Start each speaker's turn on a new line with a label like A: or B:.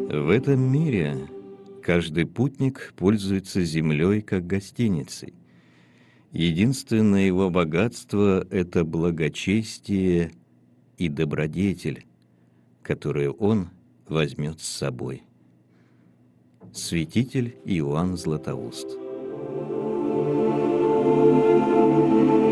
A: В этом мире каждый путник пользуется землей как гостиницей. Единственное его богатство — это благочестие и добродетель, которую он возьмет с собой. Святитель Иоанн Златоуст.